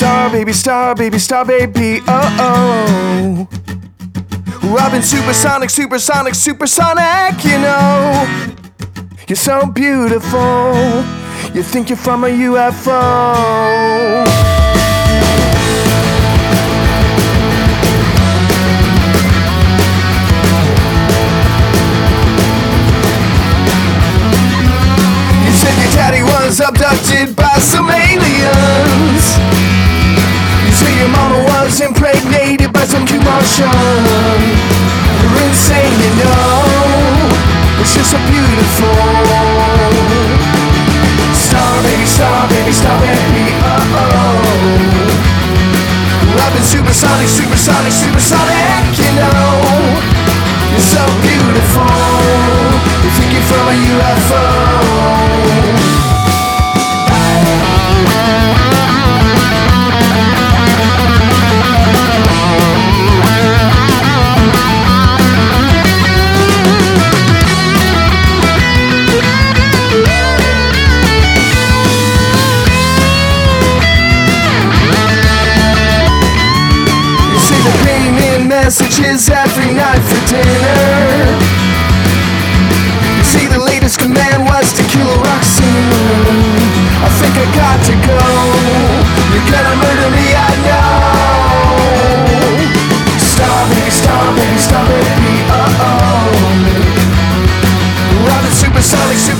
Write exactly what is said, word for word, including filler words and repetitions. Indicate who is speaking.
Speaker 1: Star baby, star baby, star baby, oh oh. Robin, supersonic, supersonic, supersonic, you know. You're so beautiful, you think you're from a U F O. Daddy was abducted by some aliens. You say your mama was impregnated by some cute Martian. You're insane, you know, but you're so beautiful. Star baby, star baby, star baby, oh oh. Robin, supersonic, supersonic, supersonic, you know. You're so beautiful, you think you're from a U F O. Messages every night for dinner. You see the latest command was to kill Roxanne. I think I got to go. You're gonna murder me, I know. Star baby, star baby, star baby, uh oh. Robin, supersonic,